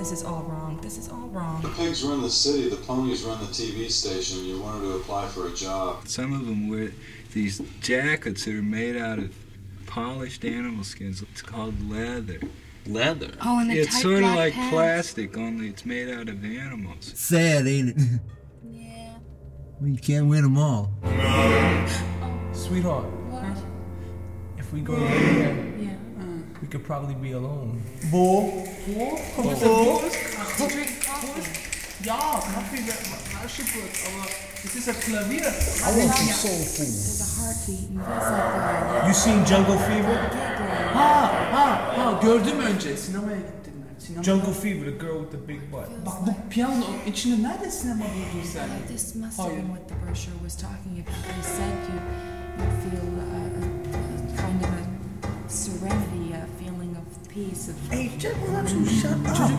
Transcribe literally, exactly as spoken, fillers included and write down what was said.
This is all wrong. This is all wrong. The pigs run the city, the ponies run the T V station. You wanted to apply for a job. Some of them wear these jackets that are made out of polished animal skins. It's called leather. Leather? Oh, and the It's tight sort of black like pants. plastic, only it's made out of animals. Sad, ain't it? Yeah. Well, you can't win them all. Sweetheart, What? if we go over there, Yeah. we could probably be alone. Bo. Bo? Bo. To drink coffee. Ja, Kaffee wäre gut, aber es ist ein Klavier. I want some soul food. There's a heartbeat and feels like You seen Jungle Fever? Ha ha ha gördüm önce sinemaya gittim ben. Sinema. Jungle Fever, the girl with the big butt. Bak bu piyano içinde nerede sinema buldun sen? that. This must have Hayır. been what the brochure was talking about. They said you you feel uh, a, a kind of a serenity, a feeling of peace. Of Hey, Jack, well, I'm so shut up. Çocuk